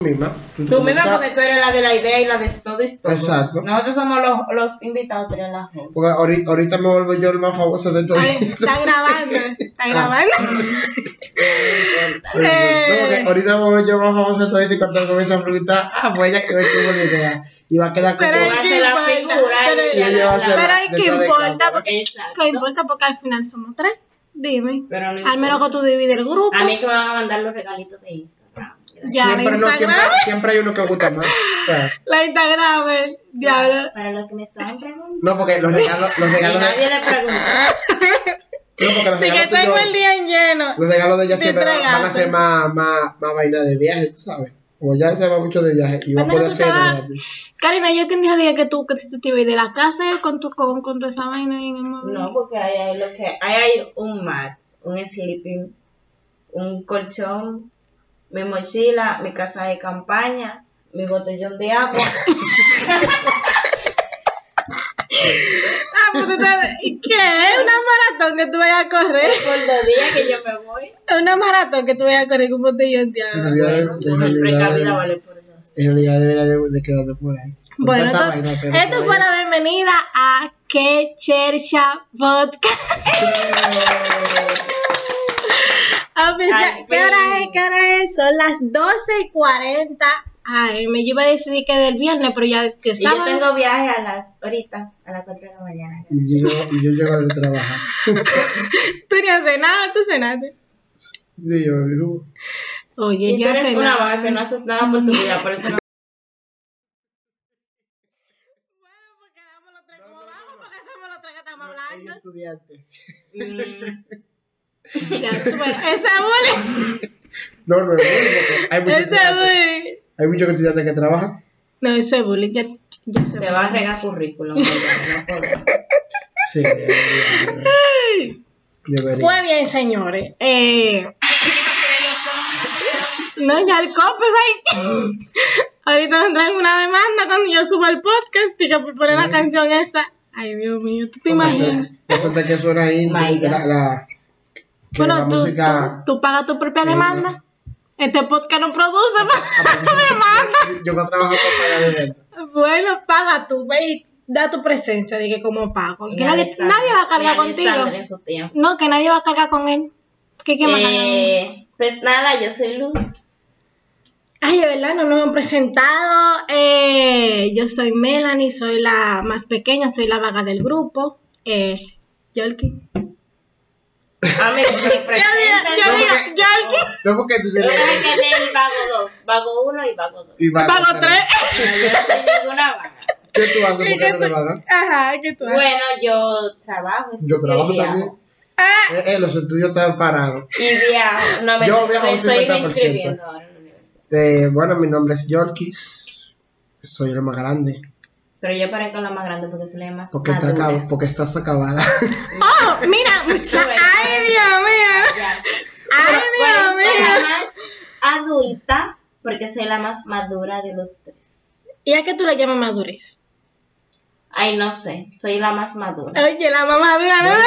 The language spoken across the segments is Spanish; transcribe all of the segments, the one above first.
misma. Tú misma porque tú eres la de la idea y la de todo y todo. Exacto. Nosotros somos los invitados, pero la host. Porque ahorita me vuelvo yo el más famoso de todo. Está grabando. Porque ahorita me vuelvo yo más famoso de todo y cuando comienza a preguntar, pues ella que me tuvo la idea. Y va a quedar como... Pero Va a ser la figura. ¿qué importa? ¿Qué importa? Porque al final somos 3. Dime. Pero no al menos que tú divides el grupo. A mí que me van a mandar los regalitos de Instagram. Ya, siempre hay uno que gusta más. O sea, la Instagram, diablo. Para los que me estaban preguntando. no, porque los regalos Nadie le preguntó. No, porque los Sí, que regalos tengo el día lleno. Los regalos de ella siempre van entregando. a ser más vaina de viaje, tú sabes. Como ya se va mucho de viaje y va a Bueno, poder tú ser te vas- gratis. Karina, yo quien dijo que tú te ibas de la casa con toda esa vaina ahí en el móvil. No, porque hay un mat, un sleeping, un colchón, mi mochila, mi casa de campaña, mi botellón de agua. Pues tú sabes, ¿qué es? ¿Una maratón que tú vayas a correr? Por los días que yo me voy. Una maratón que tú vayas a correr con un botellón de agua. Mujer precavida vale por dos. En realidad debería de quedarme por ahí. Bueno, Con tanta entonces, vaina, pero esta fue la bienvenida a Que Chercha Podcast. ¿Qué hora es? Son las 12:40 AM. Yo iba a decidir que del viernes, pero ya que Y yo sábado. tengo viaje a las 4 de la mañana. Y yo llego de trabajar. Tú ni haces nada, tú cenaste. Sí, yo, digo, Oye, Y tú ya eres cenaste. una vaga que no haces nada por tu vida, por eso no. Bueno, pues quedamos los tres como vamos, porque somos los tres que estamos hay hablando. estudiante. Ya, bueno, ese bullying. No, es bullying, porque hay muchos Ese estudiantes. bullying. Hay muchos estudiantes que trabajan. No, ese bullying, ya se Te va a regar currículum. No puedo. Sí, debería. Pues bien, señores. No, ya el copyright. Ahorita nos traen una demanda cuando yo suba el podcast y que por poner la canción esa. Ay, Dios mío, ¿tú te imaginas? Resulta que suena ahí que Bueno, la música... tú pagas tu propia demanda. Este podcast no produce demanda. Yo no trabajo para pagar de venta. Bueno, paga tú, ve y da tu presencia, dije como pago. Que nadie va a cargar contigo. No, que nadie va a cargar con él. ¿Qué va a cargar? Pues nada, yo soy Luz. Ay, de verdad, no nos han presentado. Yo soy Melanie, soy la más pequeña, soy la vaga del grupo. Yolki. A mí me presentan. Yolki. No, porque tú Yo tienes... voy a tener vago 2, vago 1 y vago 2. Y Pago 3. Yo no soy ninguna vaga. ¿Qué tú haces? ¿Por qué no te pagan? Ajá, ¿qué tú haces? Bueno, yo trabajo. Yo trabajo y viajo. también. Los estudios están parados. Y viajo. No, Yo viajo un estoy 50%. inscribiendo ahora en la universidad. Bueno, mi nombre es Yorkis. Soy el más grande. Pero yo parezco la más grande porque soy la más Porque, madura. porque estás acabada. Oh, mira, mucha. Ay, Dios mío. Ya. Ay, Dios Soy la mío. más adulta porque soy la más madura de los tres. ¿Y a qué tú le llamas madurez? Ay, no sé, soy la más madura. Oye, la mamadura, ¿no?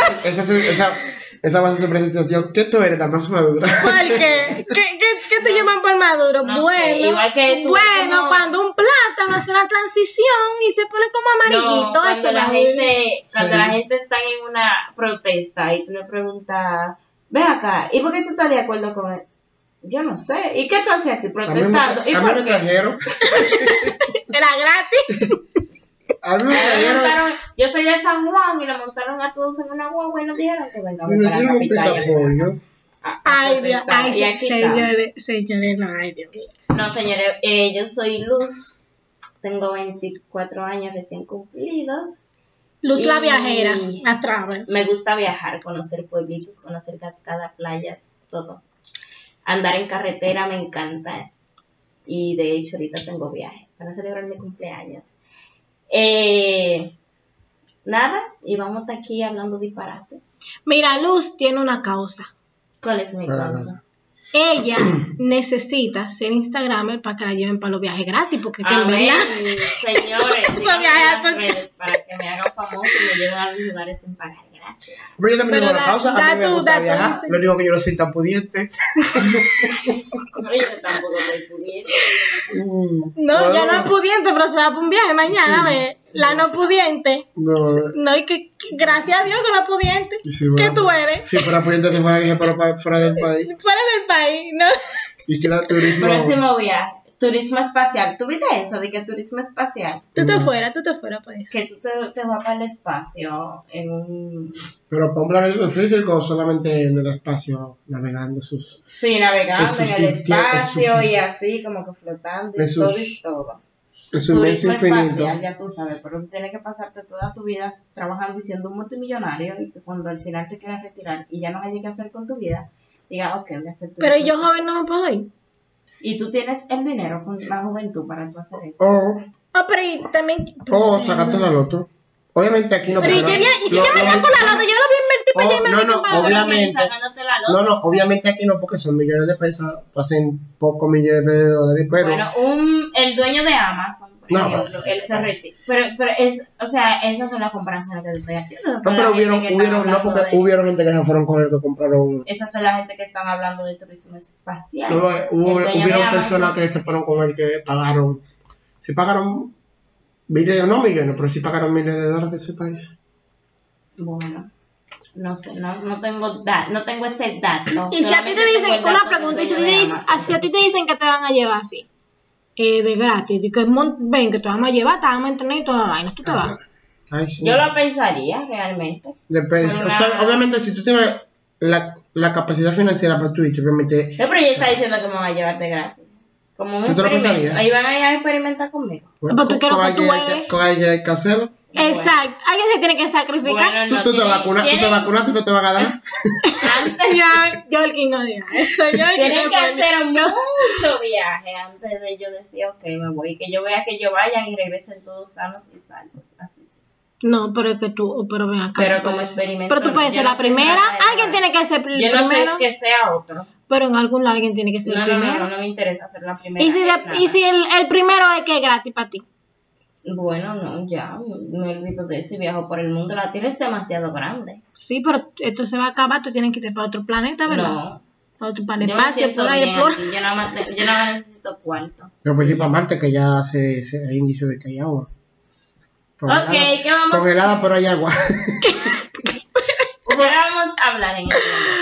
Esa va a ser su presentación. ¿Qué tú eres? La más madura. ¿Por qué? ¿Qué te llaman por maduro? No bueno, sé, igual que tú, bueno, como- cuando un plátano hace una transición y se pone como amarillito, No, cuando eso la es gente, cuando Sí. la gente está en una protesta y tú le preguntas, ve acá, ¿y por qué tú estás de acuerdo con él? Yo no sé. ¿Y qué tú haces aquí protestando? ¿Y a mí por me qué? trajeron. era gratis. A mí me trajeron. Yo soy de San Juan y le montaron a todos en una guagua y nos dijeron que vengamos Me para la dieron un capital. picapollo. Ay, Dios, ay, Y aquí está. señores, no, ay, Dios mío. No, señores, yo soy Luz, tengo 24 años recién cumplidos. Luz la Y- viajera, la travel. Me gusta viajar, conocer pueblitos, conocer cascadas, playas, todo. Andar en carretera me encanta. Y de hecho ahorita tengo viaje para celebrar mi cumpleaños. Nada, y vamos a estar aquí hablando disparate. Mira, Luz tiene una causa. ¿Cuál es mi causa? Ella necesita ser Instagramer para que la lleven para los viajes gratis, porque que en Amén, verdad... señores, síganme en viajes las redes para que me hagan famoso y me lleven a los lugares sin pagar gratis. Pero yo también Pero tengo una causa, a mí me gusta viajar, sí. lo único que yo no soy tan pudiente. No, yo tampoco estoy pudiente. No, ya no es pudiente, pero se va para un viaje mañana, Sí. ve. La no pudiente. No, No, y que gracias a Dios que no es pudiente. sí, ¿Qué bueno, tú eres? Si fuera pudiente, se fuera dije, pero fuera del país. Fuera del país, ¿no? Y que era turismo. Próximo viaje. Turismo espacial. ¿Tú viste eso de que turismo espacial? Tú te fueras, pues. Que tú te vas para el espacio en un... Pero para un planeta físico, solamente en el espacio, navegando sus. Sí, navegando Esos en el espacio esos- y así como que flotando y esos- todo y todo. En su inmenso Turismo infinito. espacial, ya tú sabes, pero tú tienes que pasarte toda tu vida trabajando y siendo un multimillonario y que cuando al final te quieras retirar y ya no hayas que hacer con tu vida, diga, ok, voy a hacer turismo Pero yo espacial. joven no me puedo ir. Y tú tienes el dinero con la juventud para tú hacer eso. Oh, pero y también. O sacarte la loto. Obviamente aquí no. Pero y porque si yo me saco la loto, yo no voy a invertir para allá y me no, meto no, para allá. obviamente. Sacándote la loto. No, obviamente aquí no, porque son millones de pesos, pasen pocos millones de dólares, pero. Bueno, el dueño de Amazon, por No, ejemplo, pero- él se retira. Pero es, o sea, esas son las comparaciones que te estoy haciendo. Esas No, son pero la gente que están no, hablando porque de- hubieron gente que se fueron con él que compraron. Esas son la gente que están hablando de turismo espacial. No, El dueño de hubieron Amazon. personas que se fueron con él que pagaron. Sí pagaron millones, no millones, pero sí pagaron miles de dólares de ese país. Bueno, no sé, no tengo ese dato. Y si a ti te Solamente dicen, tengo el una dato pregunta, y del si, dueño de Amazon. si a ti te dicen que te van a llevar así, de gratis, y que ven que te vamos a llevar, te vamos a entrenar y toda la vaina, tú te vas. Ay, sí. Yo lo pensaría realmente. Depende. Por O sea, una- obviamente, si tú tienes la capacidad financiera para Twitch, obviamente. No, pero ella está diciendo que me va a llevar de gratis. Como un ¿Tú te lo experimento. pensarías? Ahí van a ir a experimentar conmigo. Pero tú quieres que tú eres. Con alguien hay que hacerlo. Exacto, alguien se tiene que sacrificar. Bueno, no, Tú te vacunas y no te van a dar. Antes Ya, yo el que no diga eso, yo el tienen que no hacer mucho viaje antes de yo decir, ok, me voy. Y que yo vea que yo vayan y regresen todos sanos y salvos. Así sí. No, pero es que tú, pero ven acá. Pero tú como puedes- experimento. Pero tú puedes yo ser no la soy primera, nada de alguien nada. tiene que ser el Yo no sé primero, que sea otro. pero en algún lado alguien tiene que ser el primero. No me interesa ser la primera. Y si, en nada. y si el primero es que es gratis para ti. Bueno, no, ya, me olvido de eso y viajo por el mundo. La Tierra es demasiado grande. Sí, pero esto se va a acabar, tú tienes que irte para otro planeta, ¿verdad? No, Para otro para el yo me espacio, siento por ahí, bien por... aquí. Yo nada más necesito cuarto. Yo pues ir para Marte, que ya hay indicio de que hay agua. Ok, ¿qué vamos? Congelada, pero hay agua. ¿Qué vamos a hablar en este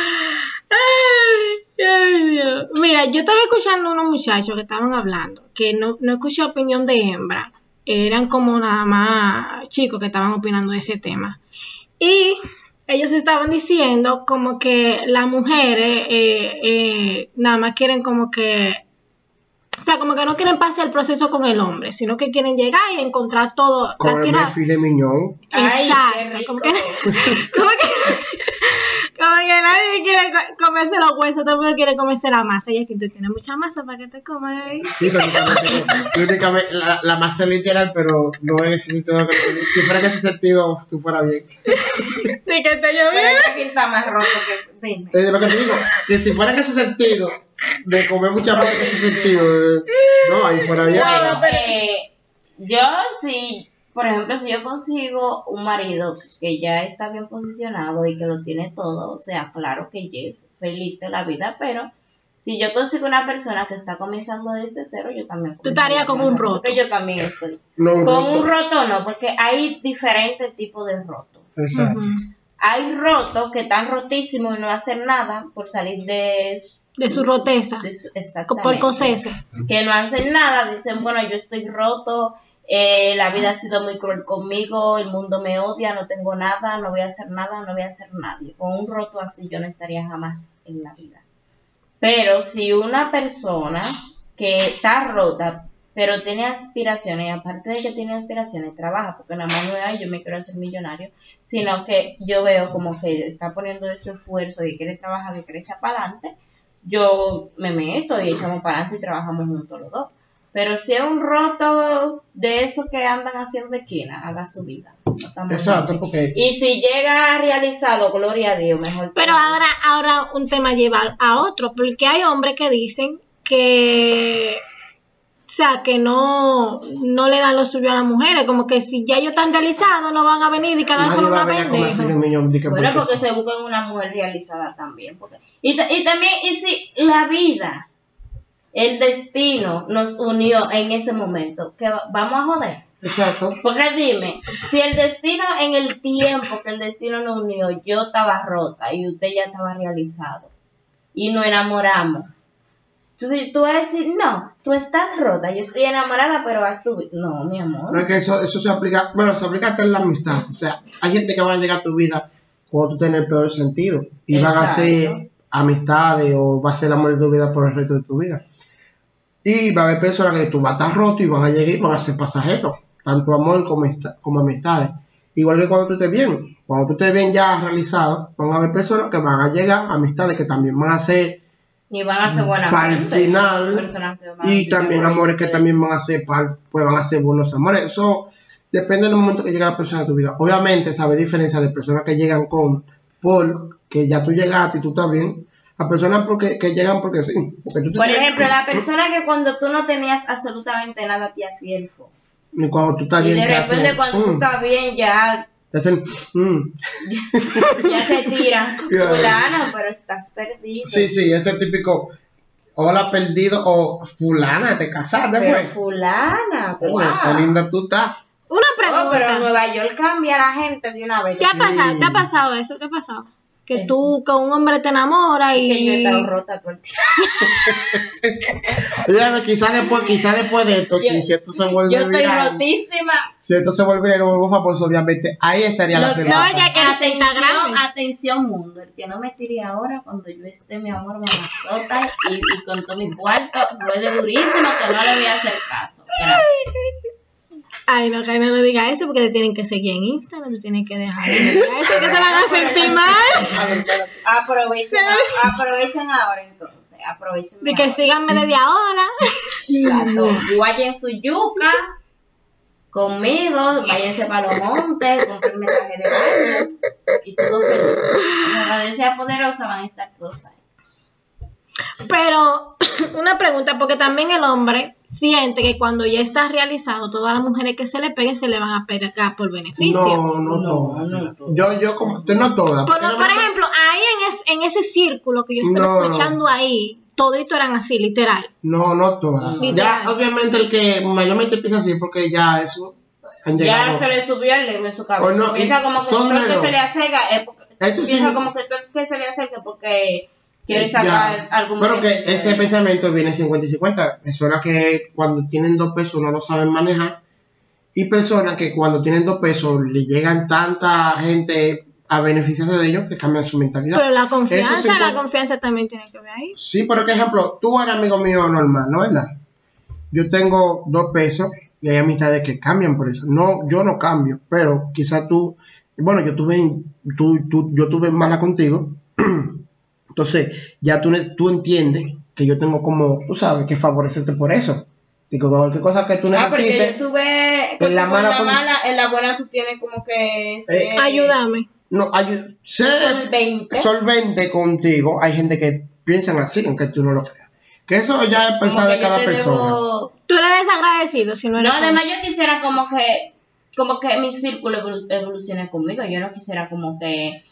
Ay, Dios. Mira, yo estaba escuchando a unos muchachos que estaban hablando, que no escuché opinión de hembra, eran como nada más chicos que estaban opinando de ese tema. Y ellos estaban diciendo como que las mujeres nada más quieren como que, o sea, como que no quieren pasar el proceso con el hombre, sino que quieren llegar y encontrar todo. Con la el tierra. filet mignon. Ay, Exacto, qué rico. como que nadie quiere comerse los huesos, todo el mundo quiere comerse la masa. Y es que tú tienes mucha masa para que te comas ahí. Sí, únicamente la masa literal, pero no en ese sentido. Si fuera en ese sentido, tú fuera bien. Sí, que te Pero lloviendo. aquí está más roto que... Dime. Lo que te digo, que si fuera en ese sentido, de comer mucha masa en ese sentido, no, ahí fuera bien. Bueno, pero- yo sí, por ejemplo, si yo consigo un marido que ya está bien posicionado y que lo tiene todo, o sea, claro que yo es feliz de la vida, pero si yo consigo una persona que está comenzando desde cero, yo también. Tú estarías como un roto. Porque yo también estoy. No, un Con roto. un roto no, porque hay diferentes tipos de rotos. Exacto. Ujú. Hay rotos que están rotísimos y no hacen nada por salir de su roteza, por exactamente. coserse. Que no hacen nada, dicen, bueno, yo estoy roto, la vida ha sido muy cruel conmigo, el mundo me odia, no tengo nada, no voy a hacer nada, no voy a hacer nadie. Con un roto así yo no estaría jamás en la vida. Pero si una persona que está rota, pero tiene aspiraciones, y aparte de que tiene aspiraciones, trabaja, porque nada más no es, "Ay, yo me quiero hacer millonario", sino que yo veo como que está poniendo ese esfuerzo, que quiere trabajar, que quiere echar para adelante, yo me meto y echamos para adelante y trabajamos juntos los dos. Pero si es un roto de esos que andan haciendo esquina, haga su vida. No estamos Exacto, juntos. porque Y si llega realizado, gloria a Dios, mejor. Pero todavía. ahora un tema lleva a otro, porque hay hombres que dicen que sea, que no le dan lo suyo a las mujeres, como que si ya ellos están realizados, no van a venir y cada Nadie uno va una a venir a comerse pendeja. un millón de que Bueno, porque porque sí. se buscan una mujer realizada también. Y también, y si la vida, el destino nos unió en ese momento, que vamos a joder. Exacto. Porque dime, si el destino en el tiempo que el destino nos unió, yo estaba rota y usted ya estaba realizado y nos enamoramos. Entonces tú vas a decir, no, tú estás rota, yo estoy enamorada, pero haz tu vida. No, mi amor. No es que eso se aplica, bueno, se aplica hasta en la amistad. O sea, hay gente que va a llegar a tu vida cuando tú tenés el peor sentido. Y van a ser Exacto. amistades o va a ser el amor de tu vida por el resto de tu vida. Y va a haber personas que tú vas a estar roto y van a llegar y van a ser pasajeros. Tanto amor como amistades. Igual que cuando tú estés bien. Cuando tú estés bien ya realizado, van a haber personas que van a llegar, amistades que también van a ser Y van a ser buenas para el gente, final. personas que van a Y también vivir amores que felices. también van a ser pues van a ser buenos amores. Eso depende del momento que llega la persona a tu vida. Obviamente, sabes diferencia de personas que llegan por que ya tú llegaste y tú estás bien, a personas que llegan porque sí. Porque tú te Por tienes- ejemplo, la persona que cuando tú no tenías absolutamente nada te hacía el fo. y cuando tú estás Y bien de te repente hacen, cuando tú estás bien ya te hacen, se tira. Yeah. Fulano, pero estás perdido. Sí, ese típico hola perdido o fulana, te casaste, Pero fue. fulana, Qué guau. linda tú estás. Una Oh, pero en pregunta. Nueva York cambia la gente de una vez. ¿Te ha pasado eso? ¿Te ha pasado? Que tú con un hombre te enamoras Que yo he y... estado rota todo el tiempo. Dígame, quizás después de esto, si esto se vuelve Yo estoy viral, rotísima. si esto se vuelve viral, muy famoso, obviamente, ahí estaría la Lo- pregunta. No, ya que eres Instagram. Atención mundo, el que no me tire ahora cuando yo esté, mi amor, mamazota y con todo mi cuarto, ruede durísimo que no le voy a hacer caso. Gracias. Ay, no, que no diga eso porque te tienen que seguir en Instagram, tú tienes que dejar de diga eso, que se van a sentir mal. Aprovechen ahora entonces, aprovechen. De que síganme desde ahora. Guayen su yuca conmigo, váyanse para los montes, compren mensaje de baño y todo feliz. Cuando yo sea poderosa van a estar cosas. Pero una pregunta, porque también el hombre siente que cuando ya está realizado, todas las mujeres que se le peguen se le van a pegar por beneficio. No todas. Yo como, no todas. Por ejemplo, ahí en ese círculo que yo estaba No. escuchando ahí, toditos eran así, literal. No todas. Literal. Ya, obviamente, el que mayormente empieza así, porque ya eso han llegado. Ya se le subió el ego en su cabeza. O no, Piensa como que son todo el que menos. se le acerca es porque, Eso sí. piensa como que todo el que se le acerca porque quiere sacar Ya. algún Pero que beneficio. ese pensamiento viene 50 y 50. Personas que cuando tienen 2 pesos no lo saben manejar. Y personas que cuando tienen 2 pesos le llegan tanta gente a beneficiarse de ellos que cambian su mentalidad. Pero la Eso confianza, sí, la confianza también tiene que ver ahí. Sí, por ejemplo, tú eres amigo mío normal, ¿no es verdad? Yo tengo 2 pesos y hay amistades que cambian por eso. No, yo no cambio, pero quizás tú, bueno, yo tuve mala contigo, entonces ya tú entiendes que yo tengo como, tú sabes, que favorecerte por eso. Digo, cualquier cosa que tú Porque necesites, yo tuve en la mala con- mala, en la buena tú tienes como que ser Ayúdame. no, ser solvente contigo. Hay gente que piensan así, aunque tú no lo creas. Que eso ya es como pensar que de yo cada te persona. debo- Tú eres desagradecido si no eres No, además yo quisiera como que mi círculo evolucione conmigo. Yo no quisiera como que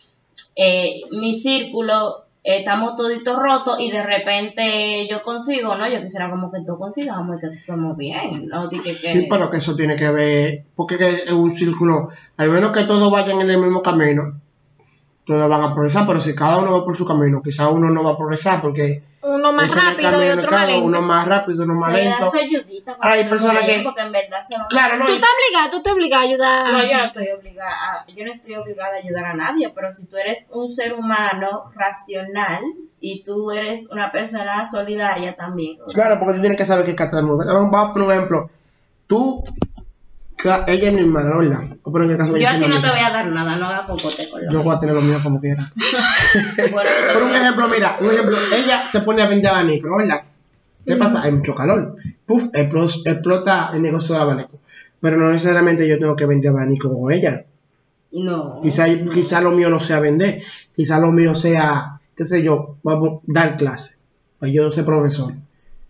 mi círculo estamos toditos rotos y de repente yo consigo, ¿no? Yo quisiera como que tú consigamos y que estemos bien, ¿no? Dije que Sí, pero que eso tiene que ver, porque que es un círculo, al menos que todos vayan en el mismo camino, todos van a progresar, pero si cada uno va por su camino, quizás uno no va a progresar porque uno más ese es el rápido y camino otro de más cada lento. uno más rápido, uno más se da lento. su ayudita. Ahora hay personas que, porque en verdad se van a- claro, no, Tú te obligas a ayudar. No, yo no estoy obligada a ayudar a nadie, pero si tú eres un ser humano racional y tú eres una persona solidaria también. claro, porque tú tienes que saber que cada uno, vamos por ejemplo, tú, ella es mi hermana, ¿verdad? Pero en el caso de Yo ella a ti es no mi te voy amiga. a dar nada, no hagas cocote con lo Yo voy a tener lo mío como quiera. Bueno, Por un ejemplo, mira, ella se pone a vender abanico, ¿no? ¿Verdad? ¿Qué pasa? Hay mucho calor. Puf, explota el negocio del abanico. Pero no necesariamente yo tengo que vender abanico con ella. no. Quizá lo mío no sea vender. Quizá lo mío sea, qué sé yo, vamos a dar clase. Pues yo soy profesor.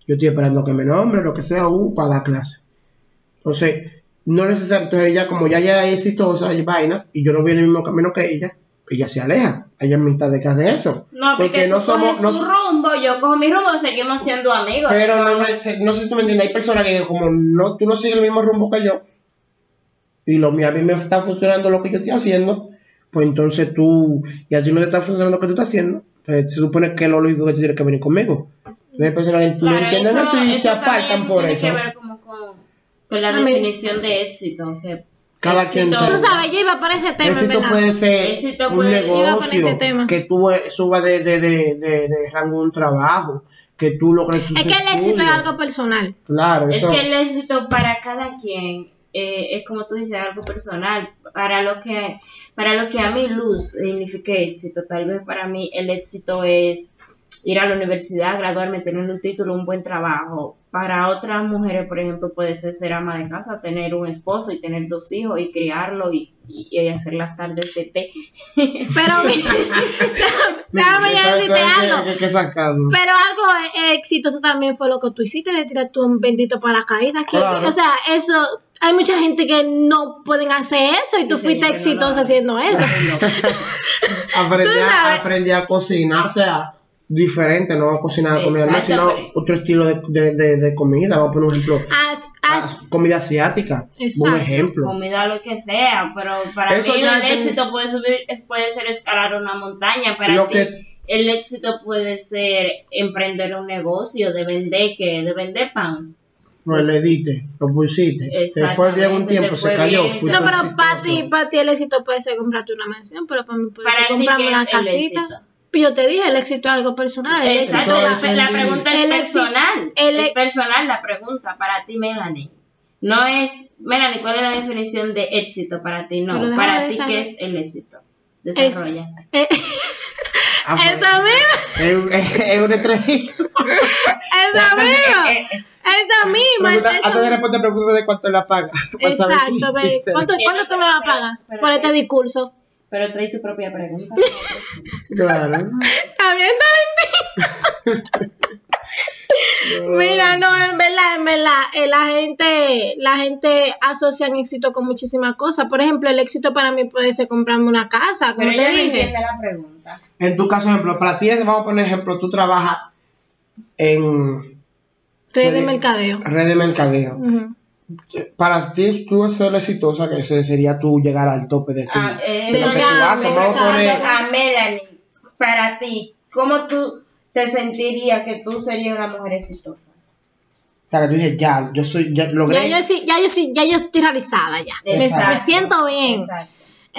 yo estoy esperando que me nombre, lo que sea, para dar clase. Entonces, no es necesario, entonces ella, como ya es exitosa, y vaina, y yo no voy en el mismo camino que ella se aleja. Ella es mitad de que hace eso. No, porque no somos tu rumbo, yo cojo mi rumbo, seguimos siendo amigos. Pero no sé si tú me entiendes, hay personas que como no, tú no sigues el mismo rumbo que yo, y a mí me está funcionando lo que yo estoy haciendo, pues entonces y a ti no te está funcionando lo que tú estás haciendo, entonces se supone que lo lógico que tú tienes que venir conmigo. Entonces hay personas que no entienden eso y se apartan por eso. Tiene que ver como con la definición de éxito, que cada quien. Tú sabes, yo iba para ese tema. Éxito puede ser un negocio, que tú subas de rango un trabajo, que tú logres tus estudios. Es que el éxito es algo personal. Claro, eso. Es que el éxito para cada quien es como tú dices, algo personal. Para lo que a mí luz significa éxito, tal vez para mí el éxito es ir a la universidad, graduarme, tener un título, un buen trabajo. Para otras mujeres, por ejemplo, puede ser ama de casa, tener un esposo y tener 2 hijos y criarlo y hacer las tardes de té. Pero déjame ya decirte algo. Pero algo exitoso también fue lo que tú hiciste de tirar tu bendito paracaídas. Claro. O sea, eso, hay mucha gente que no pueden hacer eso y tú fuiste exitosa haciendo eso. Aprendí a cocinar, o sea, diferente, no a cocinar comida normal, sino otro estilo de comida. Vamos a poner un ejemplo, comida asiática, un ejemplo. Comida lo que sea, pero para mí el éxito puede ser escalar una montaña, para ti el éxito puede ser emprender un negocio, de vender pan. No le diste, lo pusiste, se fue bien un tiempo, se cayó. No, pero para ti el éxito puede ser comprarte una mansión, pero para mí puede ser comprarme una casita. Yo te dije, el éxito es algo personal. Exacto, la pregunta es personal. Es personal la pregunta para ti, Melanie. No es, Melanie, ¿cuál es la definición de éxito para ti? No, para ti, ¿qué es el éxito? Desarrolla. Esa misma. Es un estrellito. Esa misma. Antes de responder, pregunta de cuánto la paga. Exacto, ¿cuánto tú me vas a pagar por este discurso? Pero trae tu propia pregunta. Claro. Está bien. Mira, no, en verdad, la gente asocia éxito con muchísimas cosas. Por ejemplo, el éxito para mí puede ser comprarme una casa, como pero te dije. Entiende la pregunta. En tu caso, ejemplo, para ti, vamos a poner ejemplo, tú trabajas en red de mercadeo. Uh-huh. Para ti, tú ser exitosa, que sería tú llegar al tope de lo que tú haces. Vamos a poner a Melanie, para ti, ¿cómo tú te sentirías que tú serías una mujer exitosa? O sea, que tú dices, ya logré. Ya yo estoy realizada ya. Me siento bien. Exacto.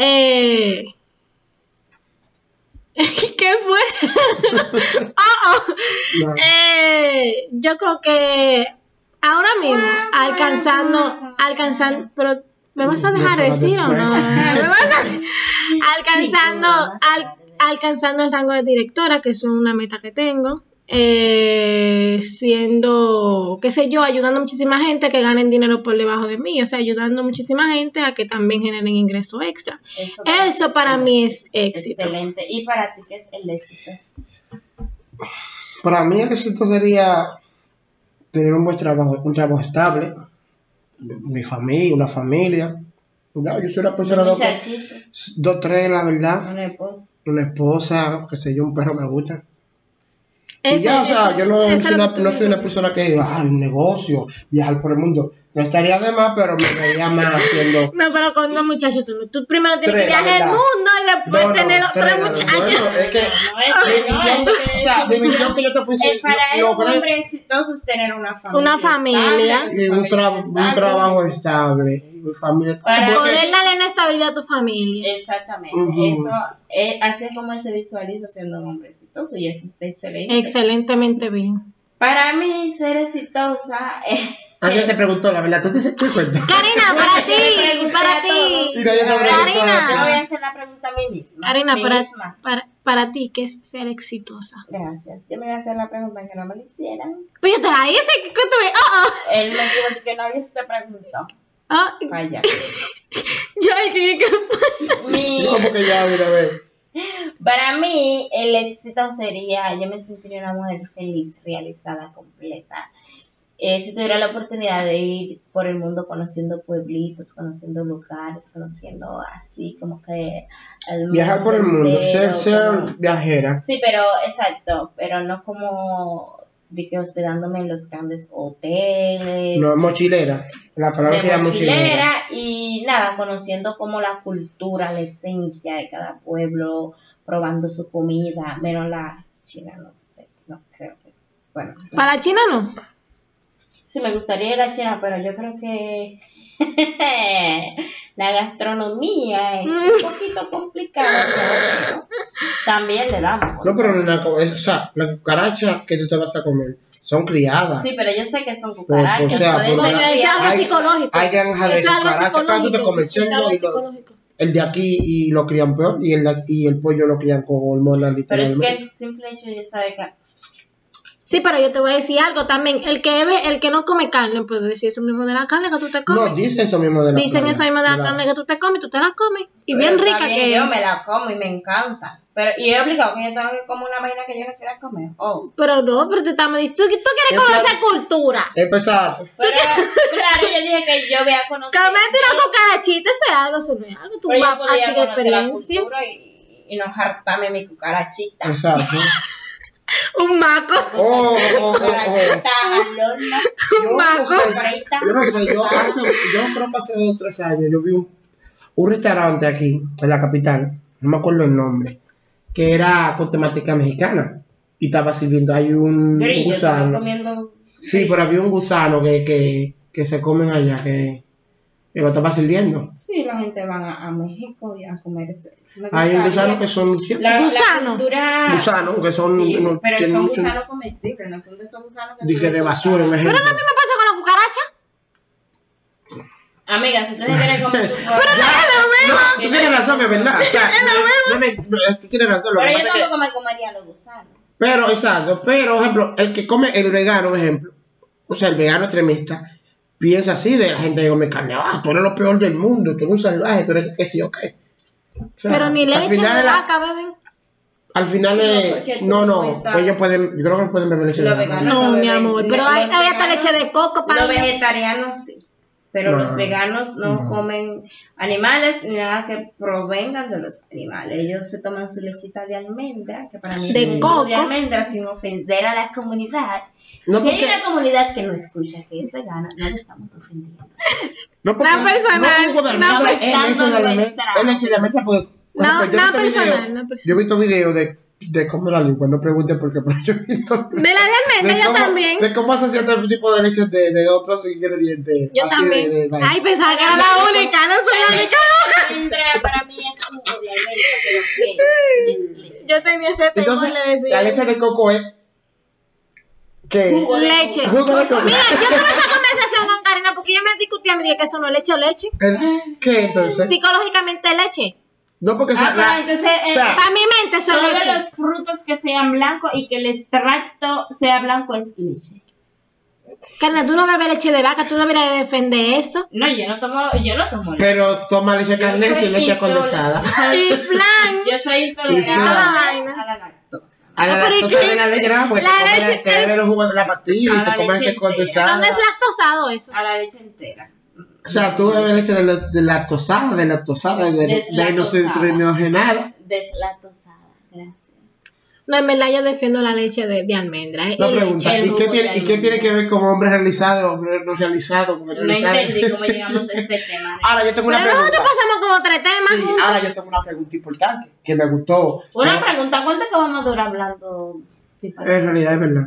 ¿Qué fue? No. Yo creo que ahora mismo alcanzando, pero ¿me vas a dejar decir o no? Alcanzando el rango de directora, que es una meta que tengo, siendo, qué sé yo, ayudando a muchísima gente que ganen dinero por debajo de mí, o sea, ayudando a muchísima gente a que también generen ingresos extra. Eso para mí es éxito. Excelente. ¿Y para ti qué es el éxito? Para mí el éxito sería tener un trabajo estable, mi familia, una familia. No, yo soy una persona dos, tres, la verdad. Una esposa, qué sé yo, un perro me gusta. Y ya, o sea, yo no soy una persona que diga, un negocio, viajar por el mundo. No estaría de más, pero me vería más haciendo. No, pero con dos muchachos, tú primero tienes que viajar el mundo y después tener otros muchachos. Bueno, es que mi visión que yo te puse. Para un hombre exitoso es tener una familia. Una familia. Y un trabajo estable. Mi familia. Para poder darle una estabilidad a tu familia. Exactamente. Eso así es como él se visualiza siendo un hombre exitoso y eso está excelente. Excelentemente bien. Para mí, ser exitosa Alguien te preguntó, la verdad, ¿tú te cuenta? Karina, para ti. Mira, yo te Karina. Yo voy a hacer la pregunta a mí misma. Karina, para ti, ¿qué es ser exitosa? Gracias. Yo me voy a hacer la pregunta que no me la hicieran. Pues yo te la hice, cuéntame. Él me dijo que nadie se te preguntó. Vaya. Yo dije que no, porque ya, mira, a ver. Para mí, el éxito sería, yo me sentiría una mujer feliz, realizada, completa. Si tuviera la oportunidad de ir por el mundo conociendo pueblitos, conociendo lugares, conociendo así como que el Viajar por el mundo, entero, ser como- viajera. Sí, pero exacto, pero no como de que hospedándome en los grandes hoteles, No, mochilera. La palabra de sería mochilera. mochilera y nada, conociendo como la cultura, la esencia de cada pueblo, probando su comida, menos la china, no sé, no creo que, bueno, Para China no. sí me gustaría ir a China, pero yo creo que la gastronomía es un poquito complicada, pero también le damos. No, pero o sea, las cucarachas que tú te vas a comer son criadas. Sí, pero yo sé que son cucarachas. O sea, pueden porque ser Bueno, eso es algo criadas. psicológico. Hay granja de Eso es algo cucarachas. Claro, tú te psicológico. comes Eso es algo cerdo psicológico. el de aquí y lo crían peor y el pollo lo crían con hormonas Pero es que literalmente. el simple hecho de saber que Sí, pero yo te voy a decir algo también. El que no come carne puede decir eso mismo de la carne que tú te comes. No, dicen eso mismo de la Dicen playa, eso mismo de la carne que tú te comes, tú te la comes. Y bien pero está rica bien, que yo me la como y me encanta. Pero, y he obligado que yo tengo que comer una vaina que yo no quiera comer. Oh. Pero no, pero te estamos diciendo, tú quieres conocer cultura. Empezar. Pero, claro, yo dije que yo voy a conocer. Comete una cucarachita, eso es algo, eso no es algo. Tú Pero vas yo podía a adquirir conocer la experiencia. cultura y no hartarme mi cucarachita. Exacto. Un maco. Cucarachita al horno. Yo Maco. no sé, yo creo que hace 2 o 3 años yo vi un restaurante aquí en la capital, no me acuerdo el nombre, que era con temática mexicana y estaba sirviendo ahí un Grillo, estoy gusano. comiendo. Sí, pero había un gusano que se comen allá, que lo estaba sirviendo. Sí, la gente va a México y a comer ese. Me Hay un gustaría. gusano que son La cultura. gusanos que son Sí, no pero tienen son mucho gusanos comestibles, no son de esos gusanos que tú dije le de basura, compras. ejemplo. ¿Qué me pasa con la cucaracha? Amiga, si ustedes quieren comer tu No, tú tienes razón, es verdad. O sea, tú tienes razón. Lo Pero que yo pasa es que, tampoco me comería los gusanos. pero, exacto, pero, ejemplo, el que come el vegano, ejemplo, o sea, el vegano extremista, piensa así de la gente que come carne, tú eres lo peor del mundo, tú eres un salvaje, tú eres que sí o qué. O sea, Pero ni al leche final de es la- vaca beben. Al final porque tú no, estás- ellos pueden, yo creo que no pueden beber leche de Los vaca. veganos No, no mi beben. amor, pero Los hay hasta veganos- leche de coco para Los ellos. vegetarianos sí, pero No, los veganos no no. comen animales ni nada que provengan de los animales. Ellos se toman su lechita de almendra, que para mí De es un coco. de almendra sin ofender a la comunidad. No Si hay porque, una comunidad que no escucha que es vegana, no le estamos ofendiendo. no porque, No personal, no jugo de no almendra, es personal, leche de almendra, nuestra. es leche de almendra porque, por No, ejemplo, no personal, no yo he personal. visto videos de cómo la lengua, no pregunten por qué, pero yo he visto De la de almendra yo también. de cómo se hacía este tipo de leche de otros ingredientes. Yo así también. de Ay, pensaba que era la única, no soy la única. Almendra para mí es jugo de almendra, pero ¿qué es leche? Yo tenía ese tema Entonces, y le decía. la leche de coco es que Jugo de Leche. jugo de coco. Mira, yo tuve esa conversación con Karina porque ella me discutía, me dije que eso no es leche o leche. ¿Qué entonces? Psicológicamente es leche. No porque Ah, pero entonces, o sea, Para mi mente eso es todos leche. los frutos que sean blancos y que el extracto sea blanco es leche. Karina, tú no bebes leche de vaca, tú deberías defender eso. No, yo no tomo leche. pero toma leche Yo carne soy y leche condensada. Y flan. Yo soy intolerante Y flan. a la lactosa. A la No, pero ¿y lactosa qué? de la leche, no, porque La te leche- bebes los jugos de la pastilla A y la te comes leche leche condensada. ¿Dónde es lactosado eso? A la leche entera. O sea, tú bebes leche de lactosada, de Deslactosada. hidrogenada. Deslactosada, gracias. No, en verdad yo defiendo la leche de almendra. No Y pregunta, el ¿y qué jugo tiene, de ¿y qué tiene que ver con hombre realizado, hombre no realizado, mujer No realizada? entendí cómo llegamos a este tema. Ahora yo tengo una Pero pregunta. nosotros pasamos como 3 temas. Sí, juntos. ahora yo tengo una pregunta importante que me gustó. Una pregunta, ¿cuánto que vamos a durar hablando? En realidad es verdad.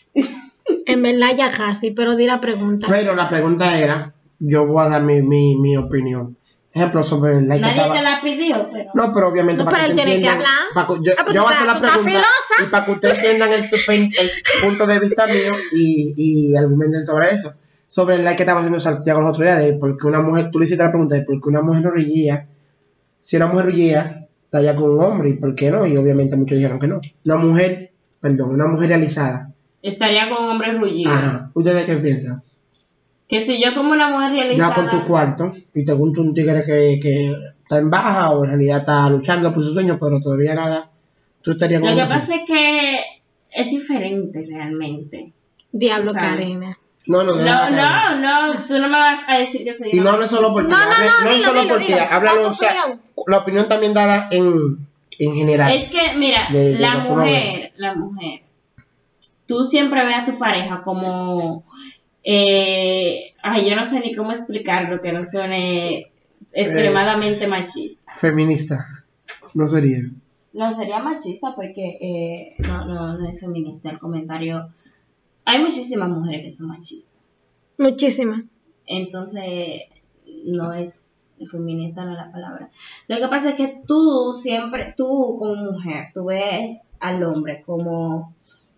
En verdad ya casi, pero di la pregunta. Pero la pregunta era, yo voy a dar mi opinión. Ejemplo sobre el like que Nadie estaba. te la pidió, pero... No, pero obviamente No, pero él tiene que hablar. Yo, Ah, pues yo voy a tú hacer la estás pregunta filosa. y para que ustedes entiendan el punto de vista mío y argumenten sobre eso. Sobre el like que estaba haciendo Santiago los otros días de por qué una mujer, tú le hiciste la pregunta de por qué una mujer no reía. Si una mujer reía, está ya con un hombre y por qué no, y obviamente muchos dijeron que no. Una mujer realizada. Estaría con un hombre rullido. Ajá. ¿Ustedes qué piensan? Que si yo como una mujer realizada... ya con tu cuarto y te gusta un tigre que está en baja o en realidad está luchando por sus sueños, pero todavía nada, tú estarías Lo con que eso. pasa es que es diferente realmente. Diablo, ¿Sabes? Karina. No, No, tú no me vas a decir que soy Y no una hables solo por ti, No, no es dilo, solo dilo, por ti, dilo. háblalo, Da tu o sea, opinión. la opinión también dada en general. Es que, mira, De la lo que uno ve. mujer, tú siempre ves a tu pareja como, yo no sé ni cómo explicarlo, que no suene extremadamente machista. Feminista, no sería. No sería machista porque no es feminista el comentario. Hay muchísimas mujeres que son machistas. Muchísimas. Entonces, no es feminista, no es la palabra. Lo que pasa es que tú como mujer, tú ves al hombre como...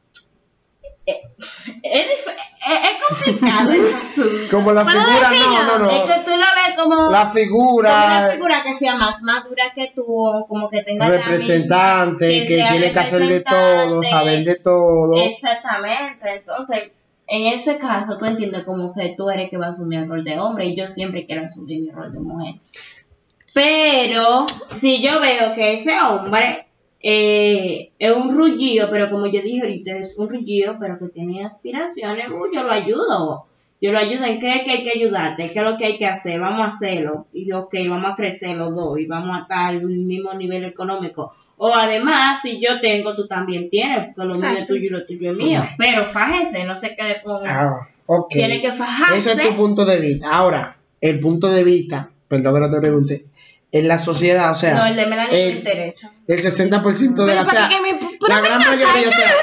Es complicado el asunto. Como la ¿Puedo figura, decirlo? no. Es que tú lo ves como La como una figura figura que sea más madura que tú, o como que tenga representante, la misma, que sea tiene que hacer de todo, representante. saber de todo. Exactamente, entonces en ese caso tú entiendes como que tú eres que va a asumir el rol de hombre y yo siempre quiero asumir mi rol de mujer. Pero si yo veo que ese hombre es un rullido, pero como yo dije ahorita, es un rullido, pero que tiene aspiraciones, yo lo ayudo. Yo lo ayudo en qué que hay que ayudarte, qué es lo que hay que hacer, vamos a hacerlo. Y ok, vamos a crecer los dos y vamos a estar al mismo nivel económico. O además, si yo tengo, tú también tienes, porque lo mío es tuyo y lo tuyo es mío. Pero fájese, no se quede con... Ok. Tiene que fajarse. Ese es tu punto de vista. Ahora, el punto de vista, perdón que no te pregunte, en la sociedad, o sea, No, el de Melanie no me interesa. el 60% de la, o Pero sea, para que la gran mayoría, o sea,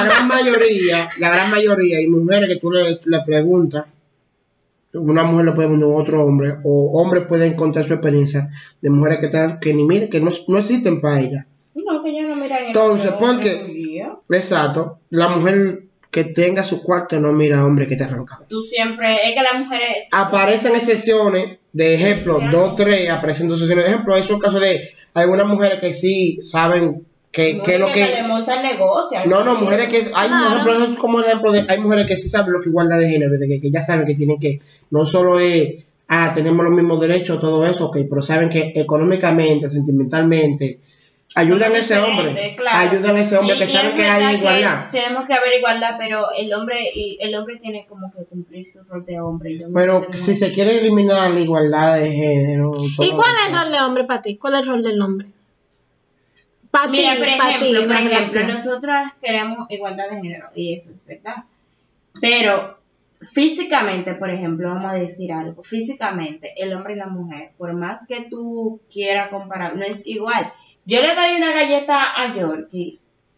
la gran mayoría, y mujeres que tú le preguntas, una mujer le puede preguntar a otro hombre, o hombres pueden contar su experiencia de mujeres que ni miren, que no existen para ellas. No, que yo no mira en Entonces, el porque, exacto, la mujer que tenga su cuarto no mira a hombre que te arranca. Tú siempre, es que las mujeres... Aparecen excepciones, de ejemplo, 2, 3, aparecen 2 excepciones. De ejemplo, es un caso de algunas mujeres que sí saben que es lo que... le monta el negocio. No, mujeres que... Hay, Claro. por ejemplo, es como ejemplo de... Hay mujeres que sí saben lo que igualdad de género, de que ya saben que tienen que... No solo es... tenemos los mismos derechos, todo eso, ok, pero saben que económicamente, sentimentalmente... Ayudan a ese hombre, claro. ayudan a ese hombre Y que sabe es que verdad hay igualdad. Tenemos que haber igualdad, pero el hombre tiene como que cumplir su rol de hombre. Y yo no Pero sé, si se quiere eliminar la igualdad de género... ¿Y cuál es el rol de hombre para ti? ¿Cuál es el rol del hombre? Para ti, Mira, por para ti, ejemplo, una relación. nosotras queremos igualdad de género, y eso es verdad. Pero físicamente, por ejemplo, vamos a decir algo, físicamente, el hombre y la mujer, por más que tú quieras comparar, no es igual. Yo le doy una galleta a Yorkie,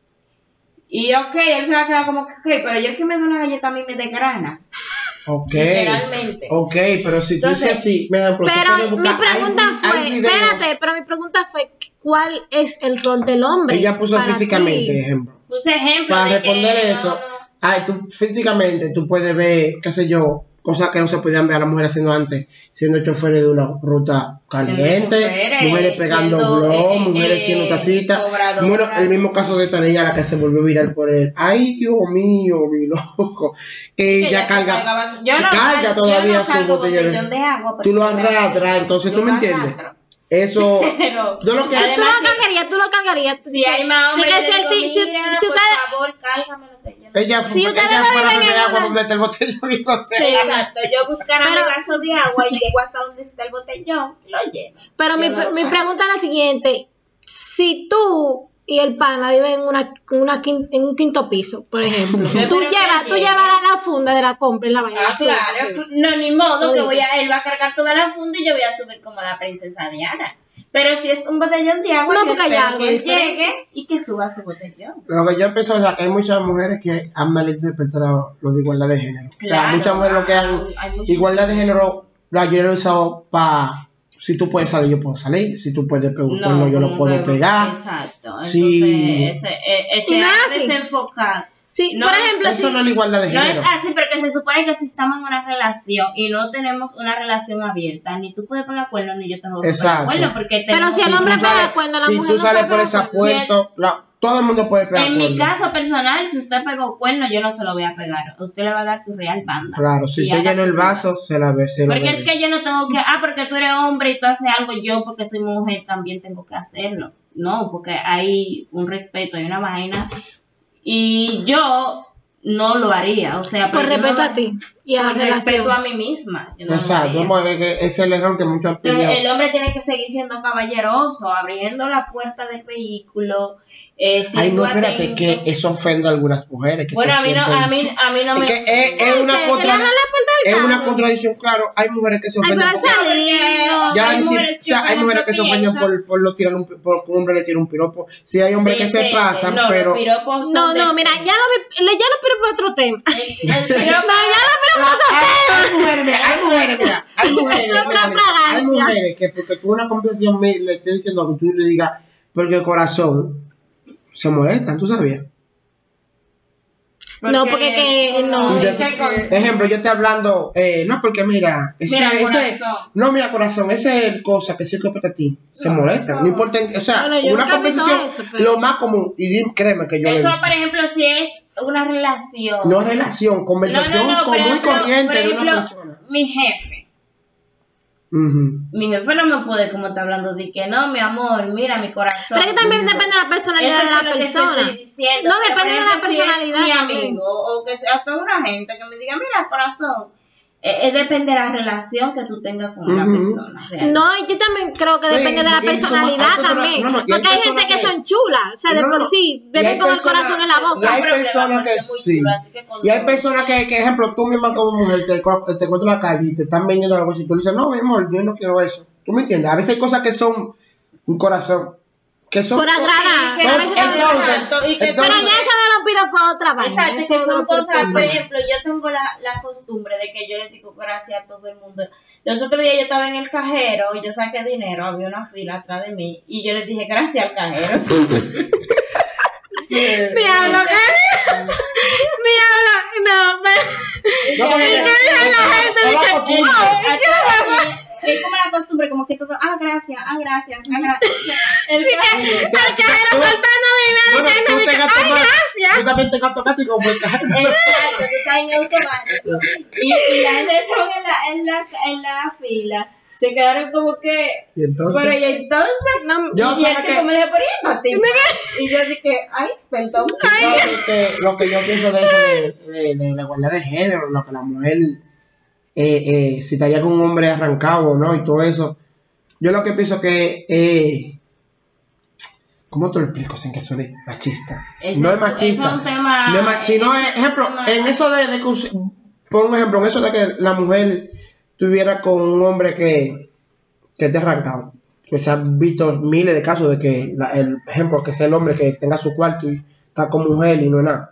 y ok, él se va a quedar como que, ok, pero Yorkie me da una galleta a mí me desgrana. Ok, Literalmente. ok, pero si tú dices Entonces, así, mira, tú Pero puedes mi buscar, pregunta hay fue, videos. espérate, pero mi pregunta fue, ¿cuál es el rol del hombre? Ella puso para físicamente, ti? ejemplo. Puse ejemplo Para de que responder no, eso, no. tú físicamente tú puedes ver, qué sé yo, cosas que no se podían ver a las mujeres haciendo antes, siendo choferes de una ruta caliente, choferes, mujeres pegando siendo, blog, mujeres siendo tacitas. cobradoras. Bueno, el mismo caso de esta niña, la que se volvió viral por él. Ay, Dios mío, mi loco. Que ella carga, carga todavía su botellón de agua. Tú lo arrastras, entonces tú me entiendes. Eso, Pero, yo lo que... Tú lo cargarías. Si hay más hombres, De que yo le digo, si mira, si por ustedes- favor, cárgamelo. Que yo no Ella, Si ella ustedes fuera a viven beber en agua una- donde está el botellón y no sé. Sí, exacto. Yo buscaré mi Pero- vaso de agua y llego hasta donde está el botellón y lo lleno. Pero Yo mi, no lo mi cargo. pregunta es la siguiente. Si tú y el pana viven en un quinto piso, por ejemplo, Yo tú espero que llevas llegue. la funda de la compra y la vaina. Ah, claro. No, ni modo que Todito. él va a cargar toda la funda y yo voy a subir como la princesa Diana. Pero si es un botellón de agua, No, yo porque hay espero algo que él diferente. llegue y que suba su botellón. Lo que yo pienso, o sea, que hay muchas mujeres que han malinterpretado lo de igualdad de género. O sea, Claro, muchas mujeres lo que han... hay muchas- Igualdad de género, la yo lo he usado para... Si tú puedes salir, yo puedo salir. Si tú puedes pegar un cuerno, yo lo como puedo que- pegar. Exacto. Sí. Entonces, Y no es ese así. desenfocar. Sí, No, por ejemplo, Eso si, no es la igualdad de No es género. así, porque se supone que si estamos en una relación y no tenemos una relación abierta, ni tú puedes pegar cuernos, ni yo tengo que pegar Exacto. cuernos, porque Pero tenemos... si el hombre tú pega sales- cuerno, la si mujer tú no sales puede por pegar ese cuerno. puerto, todo el mundo puede pegar En mi cuernos. caso personal, si usted pegó cuerno, yo no se lo voy a pegar. Usted le va a dar su real banda. Claro, si Y usted haga llena el su vaso, se la ve, se lo Porque bebe. es que yo no tengo que, porque tú eres hombre y tú haces algo, yo porque soy mujer también tengo que hacerlo. No, porque hay un respeto, hay una vaina. Y yo no lo haría, o sea, Por pero yo respeto no- a ti y a la por respeto relación. a mí misma. Yo no lo Exacto, haría. vamos a ver que ese es el error que muchos han Entonces, pillado. el hombre tiene que seguir siendo caballeroso, abriendo la puerta del vehículo, Ay, siendo no, espérate, atento. que eso ofende a algunas mujeres. Que Bueno, se a mí no sienten- me... Es que es una, Que le abran la puerta del es una carro. contradicción, claro. Hay mujeres que se Ay, ofenden. pero porque- eso es lindo. Ya, hay ni si- mujeres o sea, hay mujeres que se ofenden por lo tirar por que un hombre le tira un piropo. Sí, hay hombres que se Depende, pasan, no, pero. los piropos son No, mira, ya lo pido por otro tema. El piropo, Hay mujeres, mira, hay mujeres, Es otra hay fragancia. mujeres que porque tú una conversación le estés diciendo que tú le digas, porque el corazón se molestan, ¿tú sabías? No, porque que no. Yo- ese con- ejemplo, yo estoy hablando, no, porque mira, Mira, corazón. no, mira, corazón, esa es cosa que sí que para ti, se molesta, no importa, o sea, Bueno, yo una nunca he visto conversación, eso, pero- lo más común, y créeme que yo le he Eso, visto. por ejemplo, si es una relación. No es relación, conversación por común y ejemplo, corriente por de una ejemplo, persona. mi jefe. Ujú. Mi jefe no me puede, como está hablando, de que no, mi amor, mira mi corazón. Pero es que también depende de la personalidad Eso de es la lo que te persona. estoy diciendo. No, Pero, depende por de la ejemplo, si es personalidad mi también. amigo, o que sea hasta una gente que me diga, mira, corazón. Depende de la relación que tú tengas con la Ujú. persona. realmente. No, y yo también creo que Sí, depende de la porque hay personalidad personas- también. no, no, y hay Porque hay gente personas que que- son chulas, o sea, de No, no, por no. sí, Y beben hay con el personas- corazón en la y boca. hay Problema, personas porque que es muy sí. chulo, así que con Y hay todo. personas que, ejemplo, tú misma como mujer te encuentras en la calle y te están vendiendo algo y tú le dices, no, mi amor, yo no quiero eso. ¿Tú me entiendes? A veces hay cosas que son un corazón, que son... Por agradar. Que a Entonces, veces son- exacto, y que- Pero ya eso no lo pido por otra vaina. Exacto, y eso que no son lo pido cosas, por por otra. ejemplo, yo tengo la costumbre de que yo le digo gracias a todo el mundo. Los otros días yo estaba en el cajero y yo saqué dinero, había una fila atrás de mí y yo le dije gracias al cajero. Diablo, Diablo, no, pero... No, porque- ¿Y qué dice la gente? es la Dice, costumbre. Es como la costumbre, como que todo, gracias, gracias. El Al cajero soltando dinero, Bueno, que tú no te dice, gastas ay, más. gracias. Tú también te gastas casi como el cajero. Exacto, tú estás en automático. Y la gente estaba en la fila. Se quedaron como que. Y entonces... Pero y entonces. No, Yo y el sabes tipo que- me dijo, pero ¿y esta tipa? Y yo dije, ay, perdón. Lo que yo pienso de eso de la igualdad de género, lo que la mujer si estaría con un hombre arrancado o no y todo eso, yo lo que pienso que ¿cómo te lo explico sin que suene machista? No es machista, Eso es un tema. no es sino ejemplo en eso de que por un ejemplo en eso de que la mujer estuviera con un hombre que esté arrancado, que se han visto miles de casos de que el ejemplo que sea el hombre que tenga su cuarto y está con mujer y no es nada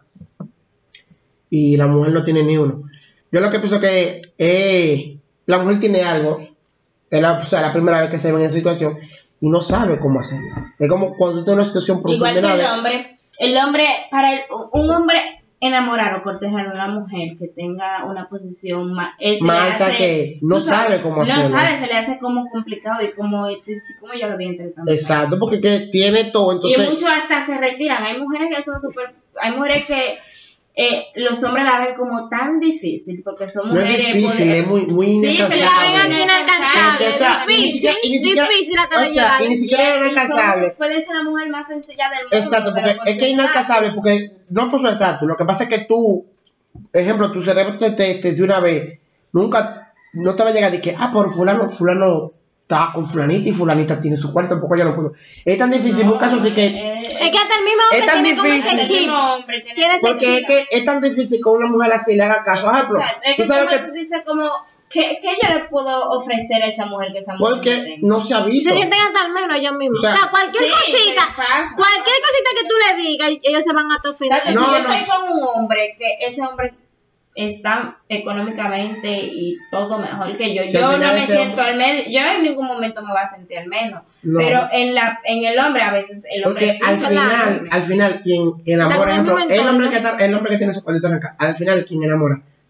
y la mujer no tiene ni uno. Yo lo que pienso que la mujer tiene algo, es la primera vez que se ve en esa situación y no sabe cómo hacerlo. Es como cuando tú estás en una situación por Igual que primera vez. el hombre, un hombre enamorar o cortejar a una mujer que tenga una posición más alta que no sabe cómo hacerlo. No sabe, se le hace como complicado y como yo lo vi interpretando. Exacto, porque que tiene todo, entonces... Y muchos hasta se retiran. Hay mujeres que son hay mujeres que los hombres la ven como tan difícil porque son no es mujeres difícil, es muy Sí, se Se le la inalcanzable. ven aquí inalcanzable, Porque, o sea, difícil, y ni siquiera- difícil hasta de o sea, llegar. y ni siquiera es inalcanzable. Puede ser la mujer más sencilla del mundo. Exacto, pero porque por es que es su inalcanzable, porque no por su estatus, lo que pasa es que tú, ejemplo, tu cerebro te de una vez, nunca, no te va a llegar de que, por fulano estaba con fulanita y fulanita tiene su cuarto, tampoco yo no puedo. Es tan difícil, un caso así que, Es que hasta el mismo Es hombre tan tiene como difícil. ese chip. Tiene ese porque es chip. que es tan difícil que una mujer así le haga caso. Ejemplo, Exacto. Es tú que sabes como que, tú dices como, ¿qué yo le puedo ofrecer a esa mujer que esa mujer porque tenga? no se ha Y visto. se sienten hasta al menos ellos mismos. O sea, O sea, cualquier Sí, cosita, ¿qué pasa? cualquier cosita que tú le digas, ellos se van a te ofender. Exacto, No, si yo no. estoy con un hombre que ese hombre está económicamente y todo mejor que yo al no final me ese siento al medio, yo en ningún momento me voy a sentir al menos, No. pero en el hombre a veces el hombre Porque sí al se final, la- quien enamora, Está ejemplo, como un el hombre que tiene su cuartito arrancado, al final quien enamora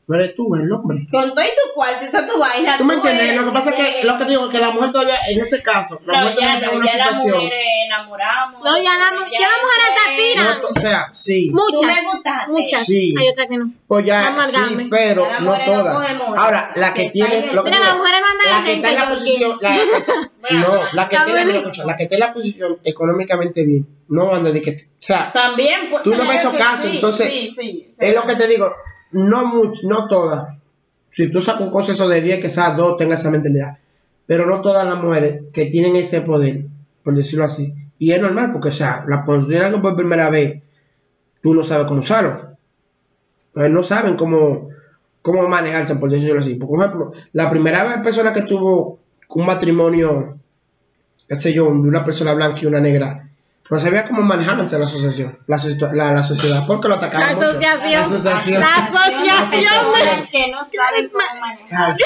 No eres tú, es el hombre. Con todo y tu cuarto y toda tu vaina. ¿Tú me entiendes? eres- Lo que pasa es que, lo que te digo, que la mujer todavía, en ese caso, la mujer No, todavía ya está en no, una ya las situación. mujeres enamoramos. No, ya las mujeres hasta tiran. No, o sea, sí. Muchas. Tú me gustaste. Muchas. Sí. Hay otras que no. Pues ya, Vamos al sí, game. pero Las no mujeres no todas. cogemos Ahora, esa. la que Está tiene, ahí lo que Mira, digo, las mujeres no andan la la que está gente en la Yorkie. posición, no, la que Está tiene, bueno. escucha, la que está en la posición económicamente bien, no anda de que, o sea, También. Pues, tú no me hizo sí, caso, sí, entonces, sí. es lo que te digo, no todas. Si tú sacas un consejo de 10, quizás 2 tengan esa mentalidad, pero no todas las mujeres que tienen ese poder, por decirlo así, y es normal, porque, o sea, la oportunidad que por primera vez, tú no sabes cómo usarlo, pues no saben cómo manejarse, por decirlo así. Por ejemplo, la primera vez persona que tuvo un matrimonio, qué sé yo, de una persona blanca y una negra, no sabía cómo manejar ante la asociación, la sociedad, porque lo atacaban La mucho. asociación. La asociación. La asociación. Que no saben cómo manejar.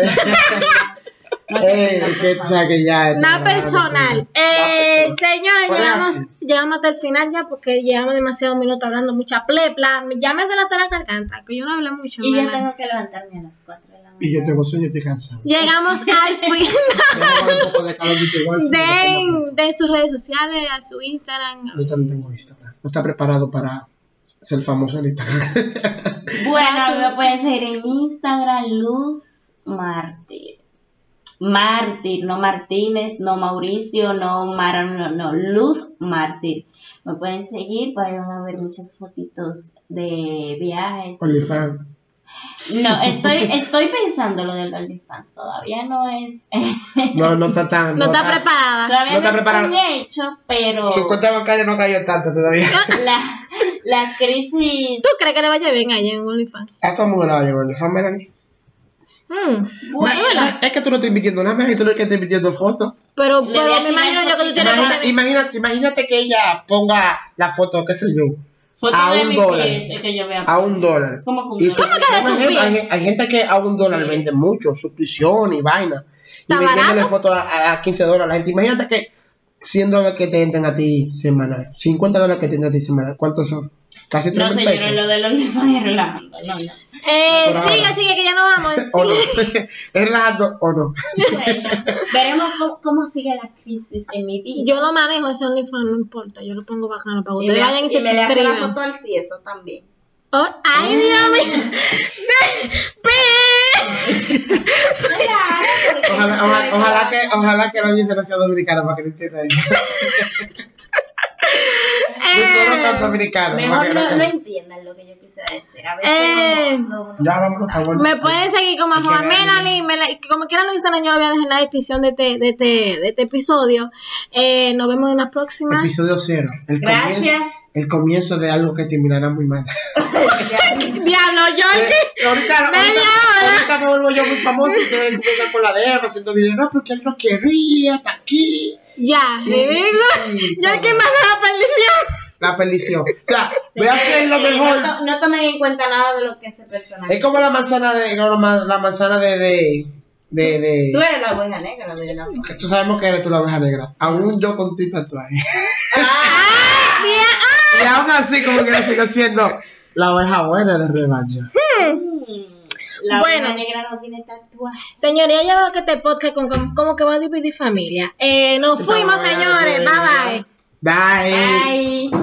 Que tú sabes que ya Nada personal. Señores, Pues llegamos hasta el final ya porque llevamos demasiados minutos hablando mucha plepla. Ya me delata la garganta, que yo no hablo mucho. Y yo mana. tengo que levantarme a las 4 de la mañana. Y yo tengo sueño, estoy cansado. Llegamos al final. Tengo un poco de calor, yo igual, sí, De sus redes sociales, a su Instagram. ahorita no tengo Instagram. No está preparado para ser famoso en Instagram. Bueno, me pueden seguir en Instagram, Luz Mártir. Mártir, no Martínez, no Mauricio, no Mara, no, Luz Mártir. Me pueden seguir, por ahí van a ver muchas fotitos de viajes. OnlyFans. No, estoy pensando lo del OnlyFans, todavía no es. No está tan. No está preparada. Todavía No está no es preparado. un hecho, pero Su cuenta bancaria no cayó tanto todavía. la crisis. ¿Tú crees que le vaya bien allá en OnlyFans? A todo el mundo la va a llevar OnlyFans, Melanie. Bueno, Es que tú no estás invirtiendo nada, Melanie, tú no es que estás invirtiendo fotos. Pero Le voy a me tirar imagino yo que tú tienes Imagínate que ella ponga la foto, qué sé yo, foto a de $1. mis pies, es que yo vea. a $1. ¿Cómo Y que ¿Cómo que de por tus ejemplo, pies? hay gente que a $1 vende mucho, suscripción y vaina. Y ¿Está vendiéndole barato? fotos a $15. La gente, imagínate que $100 que te entran a ti semanal, $50 que te entran a ti semanal, ¿cuántos son? Casi No, 3,000 señor, pesos. lo del OnlyFans es relajando. No. Por ahora. Sigue, que ya no vamos. ¿O no? Sigue. ¿Es relajando o no? Bueno, veremos cómo sigue la crisis en mi vida. Yo lo manejo, ese OnlyFans, no importa. Yo lo pongo bacano para que Y ustedes me vayan y se le hace la suscriban. foto al cieso también. Oh, ay, Dios mío. Ojalá que la audiencia no sea dominicana para que no entienda eso. Nosotros tan dominicanos. Mejor para que no entiendan lo que yo quise decir. A veces no. Ya vámonos, está bueno. Me pueden seguir como arroba Melanie, como quieran lo Instagram, yo lo voy a dejar en la descripción de este episodio. Nos vemos en la próxima. Episodio 0. Gracias. El comienzo de algo que terminará muy mal. Diablo, Jorge. Ahorita me vuelvo yo muy famoso y ustedes empiezan con la DM haciendo videos. No, porque él no quería, está aquí. Ya, Jorge más a la perdición. La perdición. O sea, voy a hacer lo mejor. No tomen en cuenta nada de lo que ese personaje. Es como la manzana de Tú eres la oveja negra de la. que tú sabemos que eres tú la oveja negra. Aún yo con tu tatuaje. Y aún así como que sigo siendo la oveja buena de revancha. La Bueno. oveja negra no tiene tatuaje. Señoría, ya veo que este podcast como que va a dividir familia. Nos fuimos, señores. Bye bye. Bye. Bye.